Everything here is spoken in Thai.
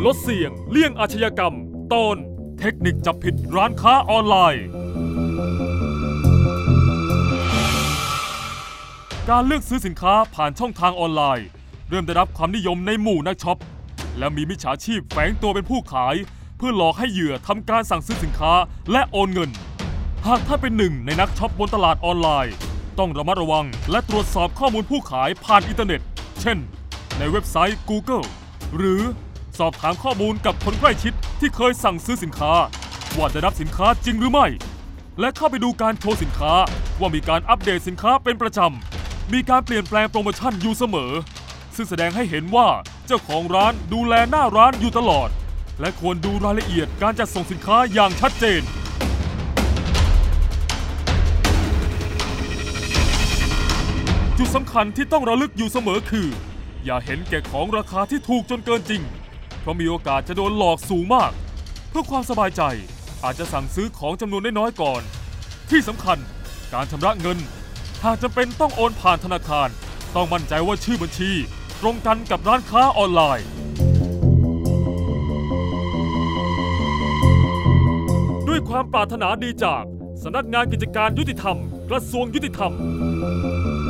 ดเสี่ยงเลี่ยงอาชญากรรมตอนเทคนิคจับผิดร้านค้าออนไลน์การเลือกซื้อสินค้าผ่านช่องทางออนไลน์เริ่มได้รับความนิยมในหมู่นักช็อปและมีมิจฉาชีพแฝงตัวเป็นผู้ขายเพื่อหลอกให้เหยื่อทำการสั่งซื้อสินค้าและโอนเงินหากท่านเป็นหนึ่งในนักช็อปบนตลาดออนไลน์ต้องระมัดระวังและตรวจสอบข้อมูลผู้ขายผ่านอินเทอร์เน็ตเช่นในเว็บไซต์ Google หรือสอบถามข้อมูลกับคนใกล้ชิดที่เคยสั่งซื้อสินค้าว่าได้รับสินค้าจริงหรือไม่และเข้าไปดูการโชว์สินค้าว่ามีการอัปเดตสินค้าเป็นประจำมีการเปลี่ยนแปลงโปรโมชั่นอยู่เสมอซึ่งแสดงให้เห็นว่าเจ้าของร้านดูแลหน้าร้านอยู่ตลอดและควรดูรายละเอียดการจัดส่งสินค้าอย่างชัดเจนจุดสำคัญที่ต้องระลึกอยู่เสมอคืออย่าเห็นแก่ของราคาที่ถูกจนเกินจริงเพราะมีโอกาสจะโดนหลอกสูงมากเพื่อความสบายใจอาจจะสั่งซื้อของจำนวนน้อยๆก่อนที่สำคัญการชำระเงินหากจำเป็นต้องโอนผ่านธนาคารต้องมั่นใจว่าชื่อบัญชีตรงกันกับร้านค้าออนไลน์ด้วยความปรารถนาดีจากสำนักงานกิจการยุติธรรมกระทรวงยุติธรรม